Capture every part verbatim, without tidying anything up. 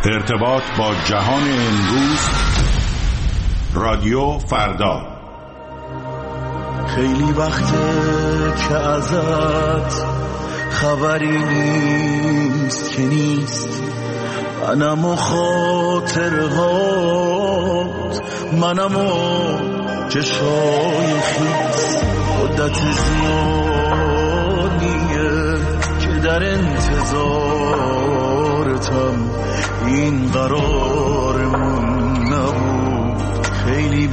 ارتباط با جهان امروز، رادیو فردا. خیلی وقته که ازت خبری نیست که نیست، منم و خاطرهات، منم و چشای خیس. مدت زیادیه که در انتظارتم، این قرارمون نبود، خیلی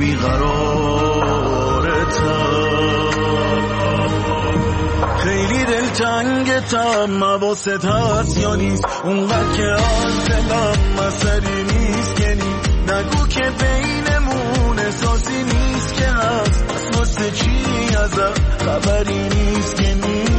بیقرارتم، خیلی دلتنگتم. حواست هست یا نیست اونقدر که از دلم مسئله نیست که نیست، نگو که بینمون احساسی نیست که هست، پس واسه چی ازت خبری نیست که نیست.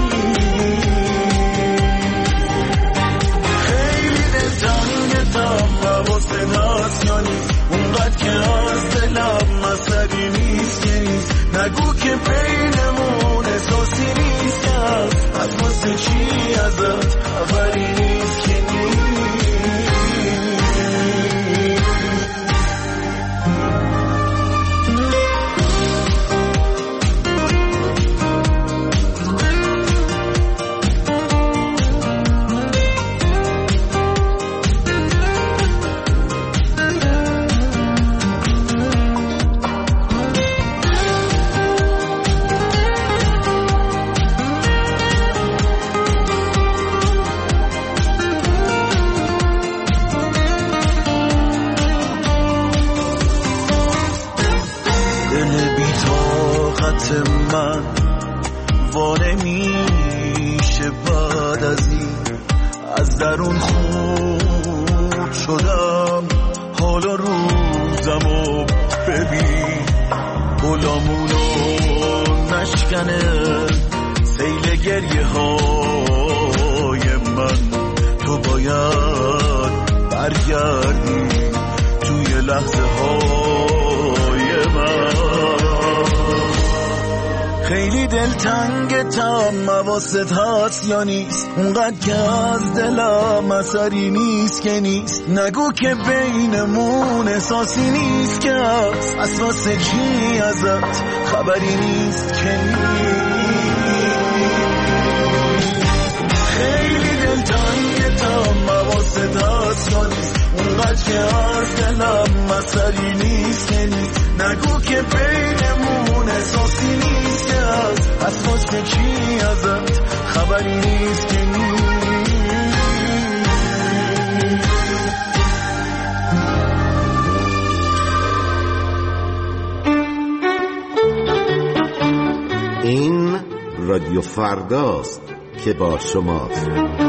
خیلی دلتنگتم، حواست هست یا نیست اونقدر که از دلم مسئله نیست که نیست، نگو که بینمون احساسی نیست که هست، پس واسه چی ازت خبری نیست که نیست. من وانه میشه بعد از این، از درون خود شدم، حالا روزمو ببین، گلامونو نشکنه سیل گریه های من. تو باید برگردی توی لحظه های من. خیلی دلتنگتم، حواست هست یا نیست اونقدر که از دلم اثری نیست که نیست، نگو که بینمون احساسی نیست که هست، پس واسه چی ازت خبری نیست که نیست. خیلی دلتنگتم، حواست هست یا نیست اونقدر که از دلم اثری نیست که نیست، نگو که بینمون احساسی نیست که هست، پس واسه چی ازت خبری نیست که نیست. این رادیو فرداست که با شماست.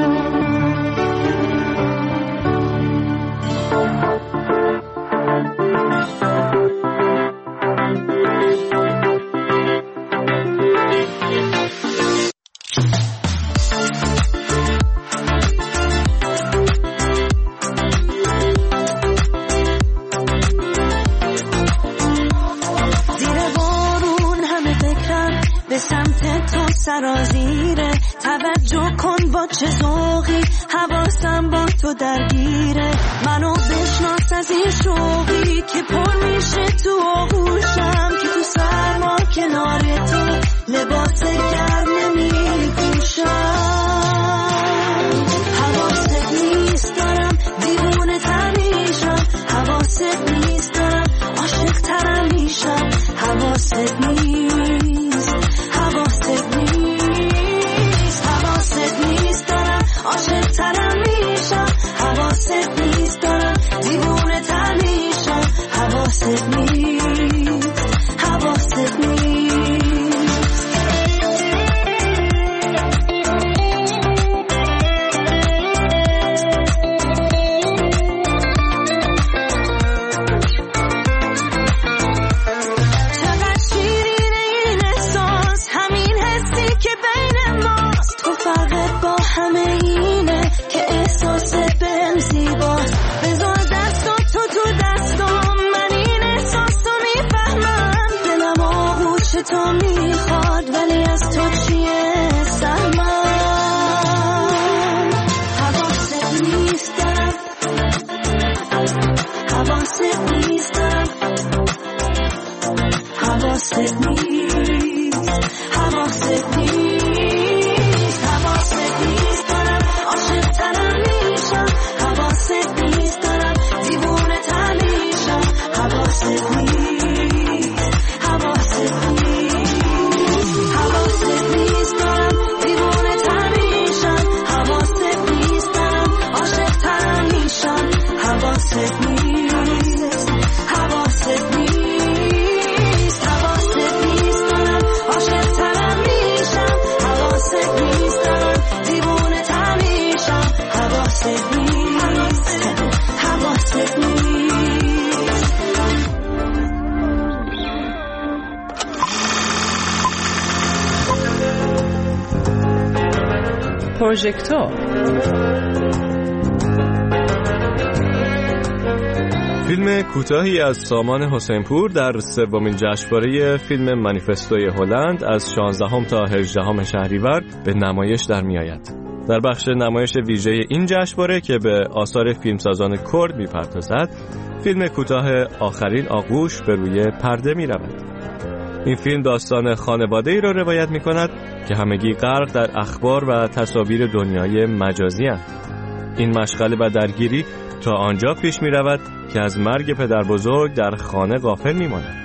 سرازیره توجه کن با چه ذوقی، حواسم با تو درگیره، منو بشناس از این شوقی که پر میشه تو آغوشم، که تو سرما کنار تو لباس گرم نمیپوشم. حواست نیست دارم دیوونه تر میشم، حواست نیست دارم عاشق ترم میشم، حواست نیست، حواست نیست، حواست نیست دارم عاشق ترم میشم، حواست نیست دارم دیوونه تر میشم، حواست نیست، حواست نیست. احساس بهم زیباست، بذار دست تو تو دستم، من این احساس حواست نیست حواست نیست حواست نیست دارم عاشق ترم میشم حواست نیست دارم دیوونه تر میشم حواست نیست حواست نیست حواست نیست دارم دیوونه تر میشم حواست نیست دارم عاشق ترم میشم حواست نیست حواست نیست حواست نیست دارم عاشق ترم میشم حواست نیست دارم دیوونه تر میشم حواست نیست حواست نیست پروژکتور فیلم کوتاهی از سامان حسینپور در سومین جشنواره فیلم مانیفستوی هلند از شانزدهم تا هجدهم شهریور به نمایش در میآید. در بخش نمایش ویژه این جشنواره که به آثار فیلمسازان کرد میپردازد، فیلم کوتاه آخرین آغوش به روی پرده میرود. این فیلم داستان خانواده‌ای را روایت می‌کند که همگی غرق در اخبار و تصاویر دنیای مجازی اند. این مشغله و درگیری تا آنجا پیش می‌رود که از مرگ پدر بزرگ در خانه غافل می‌ماند.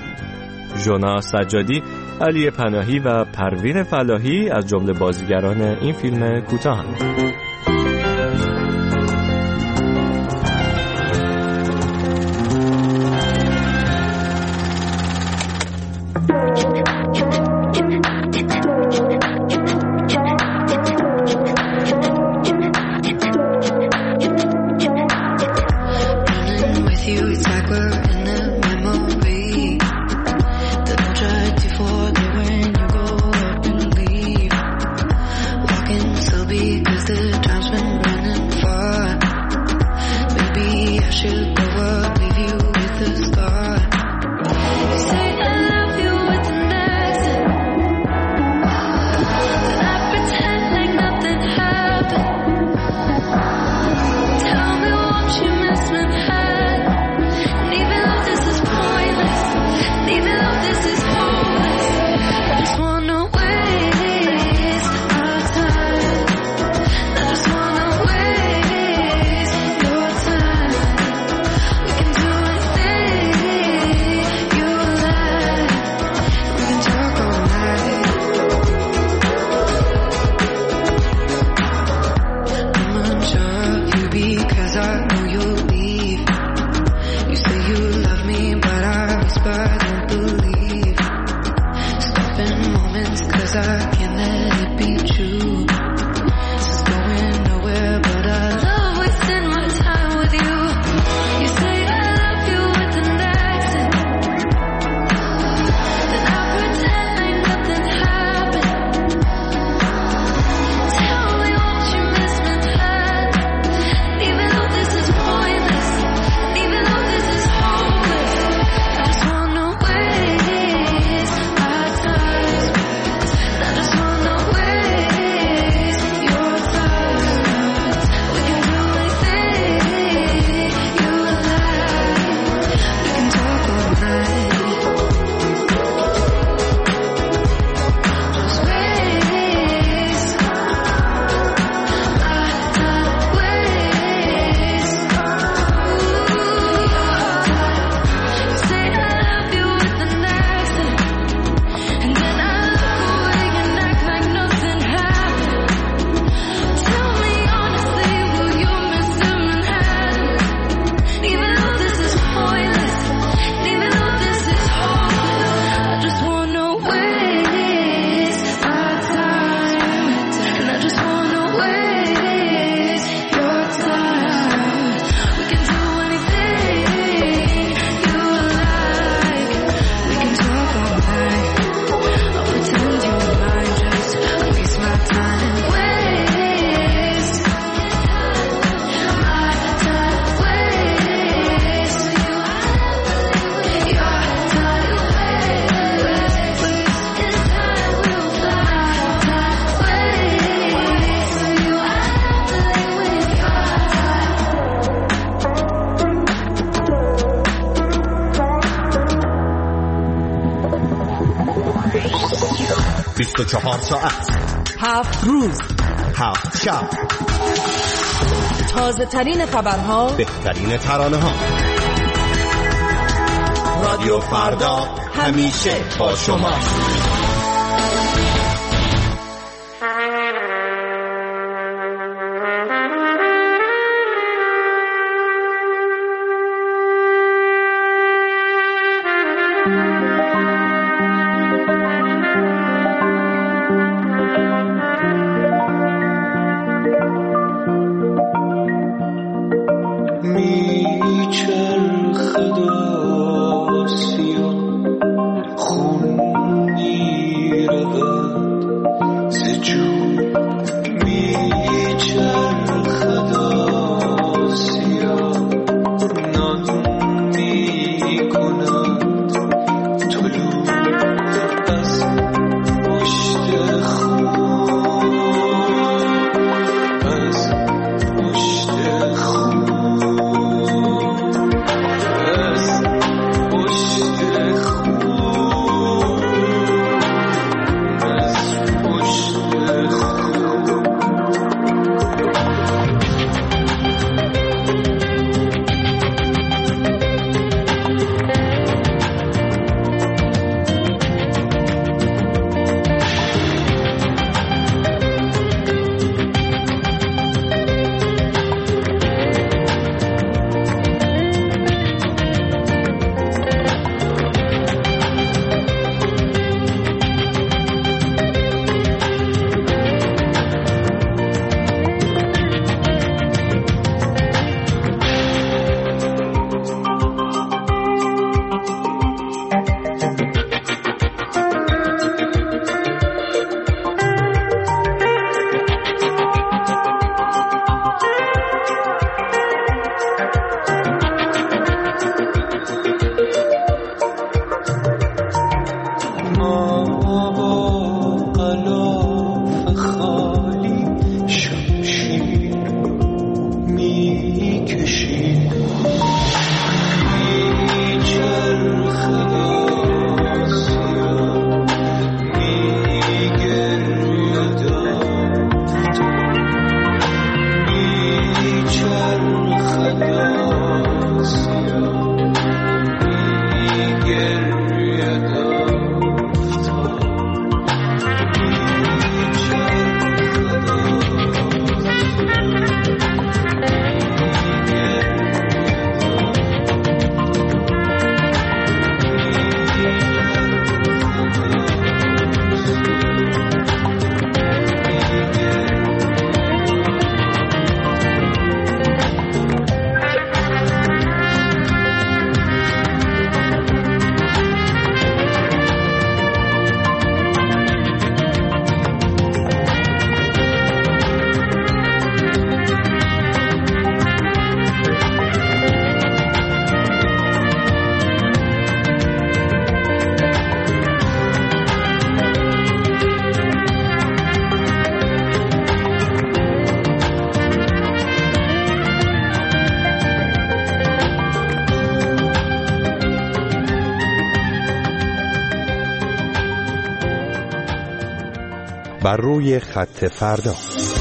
ژونا سجادی، علی پناهی و پروین فلاحی از جمله بازیگران این فیلم کوتاه‌اند. point بیست و چهار ساعت، هفت روز، هفت شب، تازه ترین خبرها، بهترین ترانه ها. رادیو فردا همیشه با شما. بر روی خط فردا.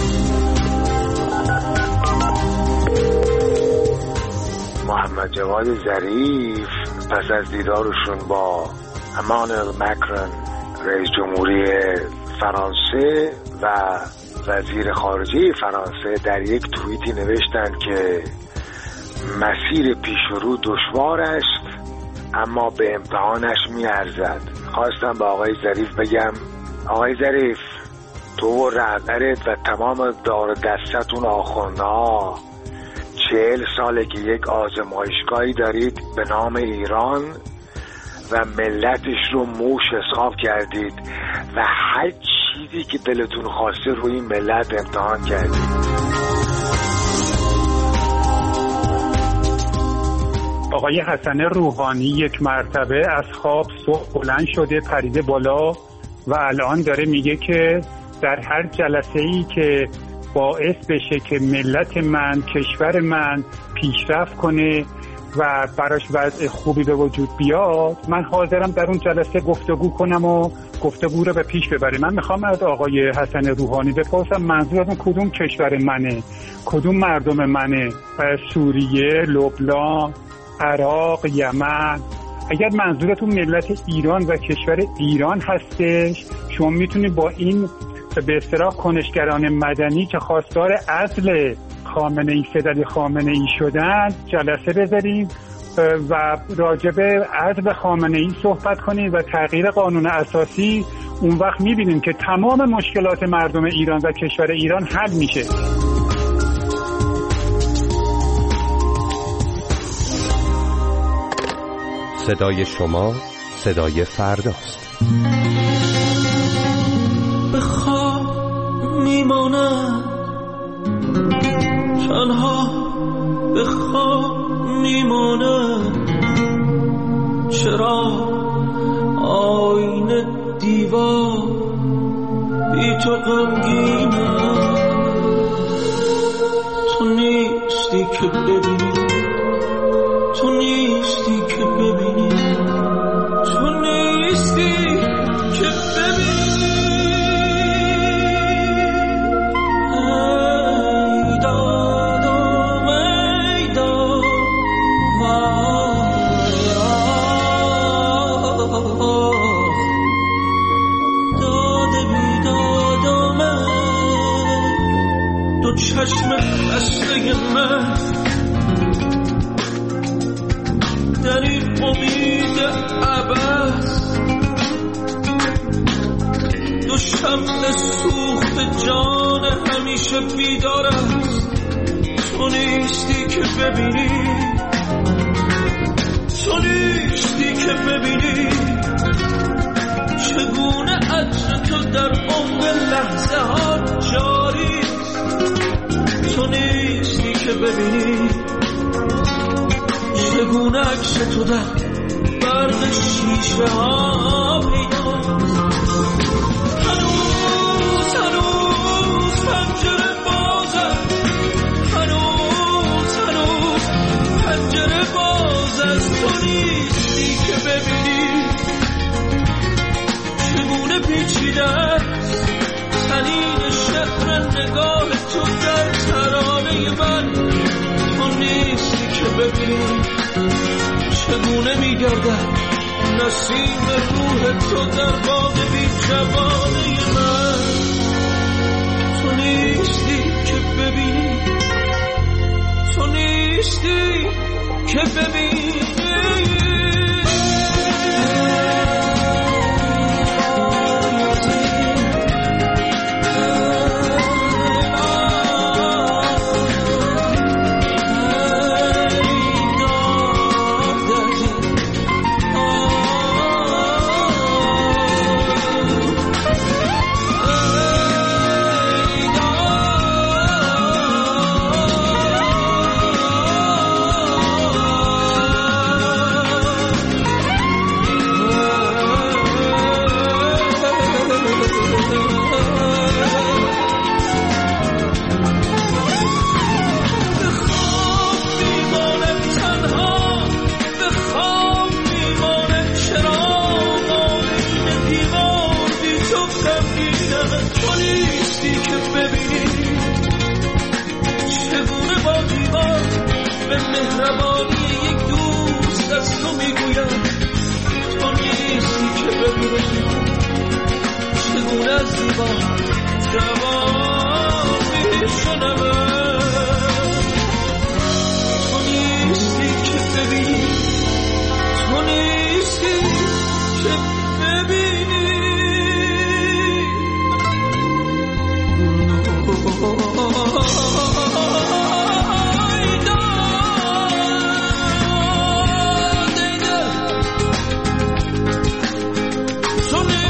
محمد جواد ظریف پس از دیدارشون با امانوئل مکرون رئیس جمهوری فرانسه و وزیر خارجه فرانسه در یک توییتی نوشتند که مسیر پیش رو دشوار است اما به امتحانش می‌ارزد. خواستم به آقای ظریف بگم آقای ظریف، تو و رهبرت و تمام دار دستتون آخوندها چهل ساله که یک آزمایشگاهی دارید به نام ایران و ملتش رو موش حساب کردید و هر چیزی که دلتون خواسته روی این ملت امتحان کردید. آقای حسن روحانی یک مرتبه از خواب صبح بلند شده پریده بالا و الان داره میگه که در هر جلسه‌ای که باعث بشه که ملت من، کشور من پیشرفت کنه و براش وضع خوبی به وجود بیاد، من حاضرم در اون جلسه گفتگو کنم و گفتگو رو به پیش ببریم. من میخوام از آقای حسن روحانی بپرسم منظورتون کدوم کشور منه، کدوم مردم منه؟ سوریه، لبنان، عراق، یمن؟ اگر منظورتون ملت ایران و کشور ایران هستش، شما میتونید با این به اصطلاح کنشگران مدنی که خواستار عزل خامنه ای سید خامنه ای شدن جلسه بذاریم و راجع به عزل خامنه ای صحبت کنیم و تغییر قانون اساسی. اون وقت میبینیم که تمام مشکلات مردم ایران و کشور ایران حل میشه. صدای شما صدای فرداست. به خواب میمانم تنها، به خواب میمانم، چرا آینه دیوار بی تو غمگینم. تو نیستی که ببینی، تو نیستی که ببینی، تو نیستی که ببینی. ای دادم ای داد داده بی دادم، دو چشم بسته من در این امید عبث، دو شمع سوخت جان همیشه بیدار است. تو نیستی که ببینی، تو نیستی که ببینی، چگونه عطر تو در عمق لحظه ها جاری. تو نیستی که ببینی، چگونه عکس تو در برق شیشه ها پیداست. هنوز هنوز پنجره بازه، هنوز هنوز پنجره باز است. تو نیستی که ببینی، چگونه پیچیده است طنین شعر نگاه تو در ترانه من. تو نیستی که ببینی، چگونه میگردد نسیم روح تو در باغ بی جوانه من. تو نیستی که ببینی، تو نیستی که ببینی.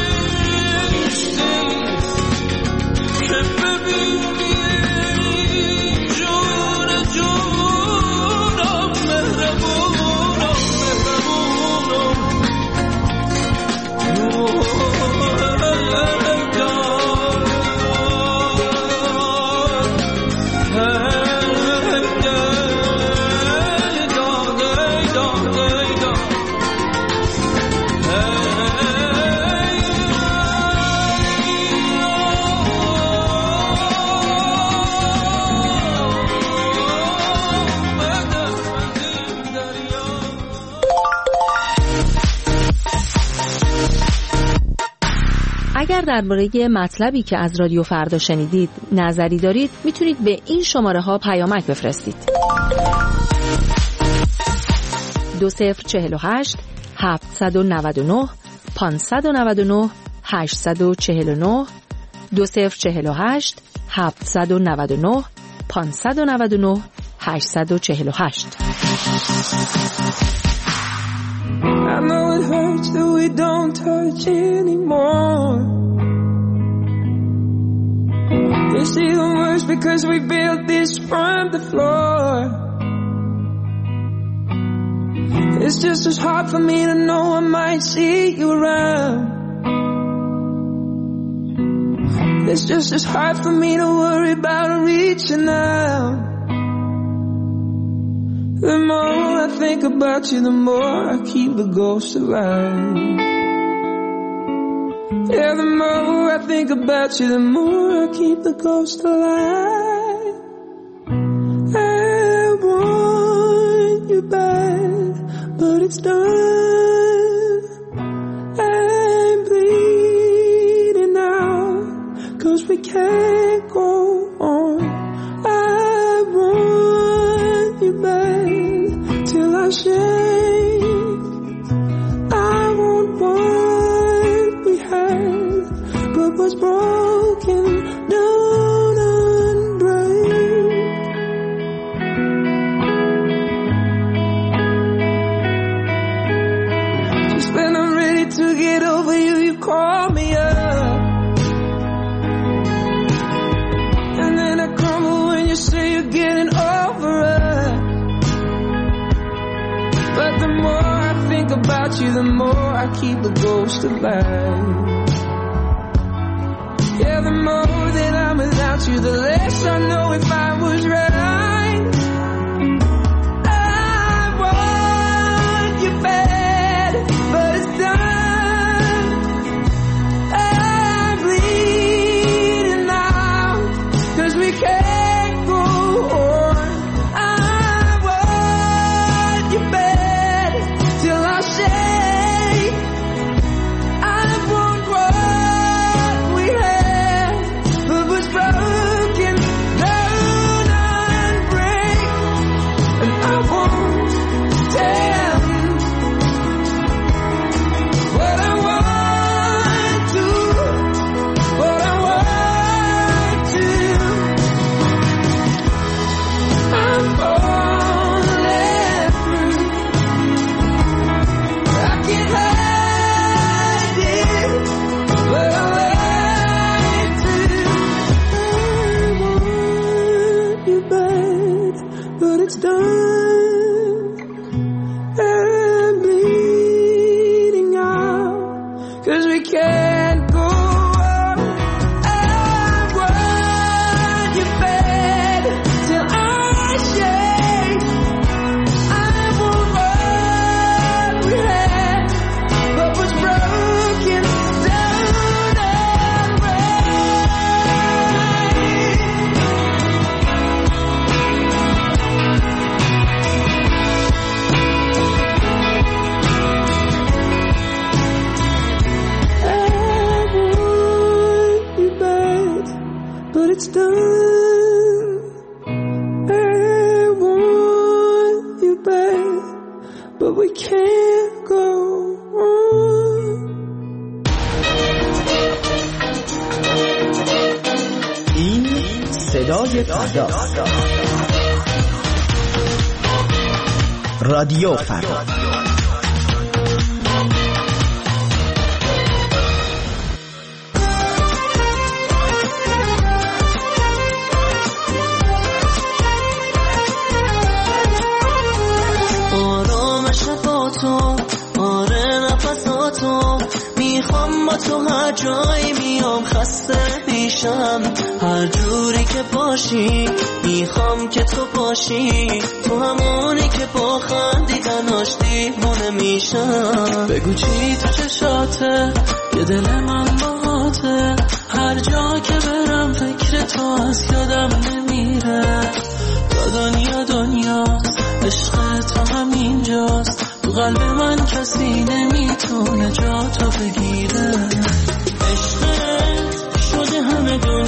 Baby اگر درباره مطلبی که از رادیو فردا شنیدید نظری دارید میتونید به این شماره ها پیامک بفرستید. دو صفر چهل و هشت هفتصد و نود و نه پانصد و نود و نه هشتصد و چهل و نه دو صفر چهل و هشت هفتصد و نود و نه پانصد و نود و نه هشتصد و چهل و هشت. I know it hurts that we don't touch anymore. It's even worse because we built this from the floor. It's just as hard for me to know I might see you around. It's just as hard for me to worry about reaching out. The more I think about you, the more I keep the ghost alive. Yeah, the more I think about you, the more I keep the ghost alive. I want you bad, but it's done. I'm bleeding out, 'cause we can't go on. I want you bad till I shake. I want what we had, but what's broken don't unbreak. Just when I'm ready to get over you, you call me up, and then I crumble when you say you're getting over us. But the more I think about you, the more I keep the ghost alive. Yeah, the more that I'm without you, the less I know if I was right. I want you bad, but it's done. I'm bleeding out, 'cause we can't go on. I want you bad till I shake. I want what we had, but was broken down and break. And I won't tell you what I want to, what I want to. I'm falling through. I can't hide it, but I like to. I want you bad, but it's done. I'm bleeding out, 'cause we can't go on. I want you bad till I shake. I want what we had, but was broken down and I want you bad, but it's done. I want you bad, but we can't go on. این صدای فرداست. رادیو فردا. آرامش با تو، آره نفساتو میخوام، با تو هر جایی میام خسته میشم، هر جوری که باشی میخوام که تو باشی، تو همونی که با خندیدن آشتی مونه میشم. بگو چی تو چشاته که دل من باهاته، هر جا که برم فکر تو از یادم نمیره، تا دنیا دنیاست عشق تو همینجاست، تو قلب من کسی نمیتونه جا تو بگیره. عشق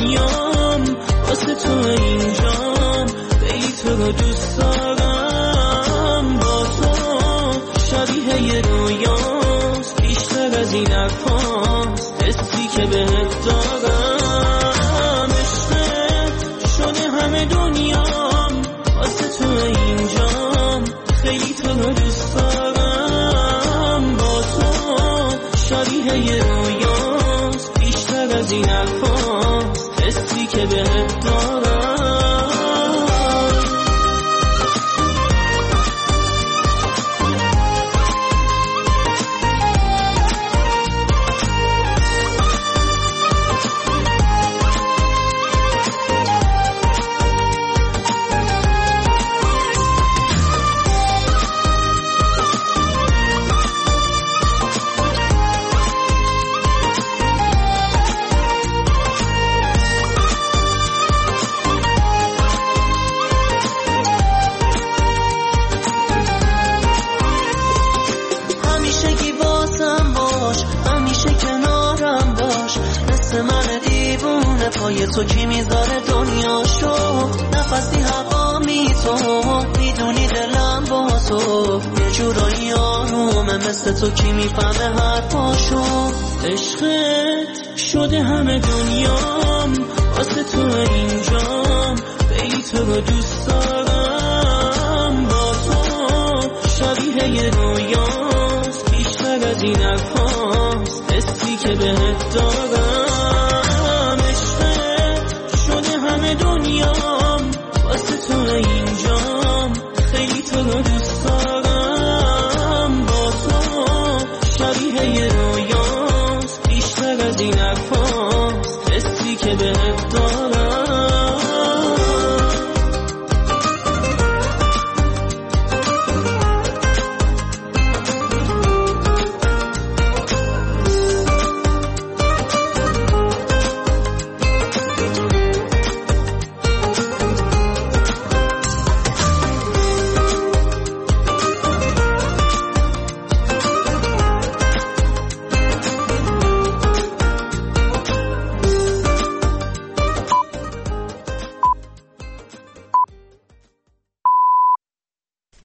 دنیام واسه تو اینجام خیلی تو رو دوست دارم با تو شبیه یه رویاست بیشتر از این حرفاست حسی که بهت دارم عشقت شده همه دنیام واسه تو اینجام خیلی تو رو دوست دارم با تو شبیه یه رویاست بیشتر از این حرفاست حسی که بهت دارم پای تو کی میذاره دنیاشو نفسی هوا میتو میدونی دلم با تو یه جورایی آرومه مثل تو کی میفهمه حرفاشو عشقت شده همه دنیام واسه تو اینجام خیلی تو رو دوست دارم با تو شبیه یه رویاست بیشتر از این حرفاست حسی که بهت دارم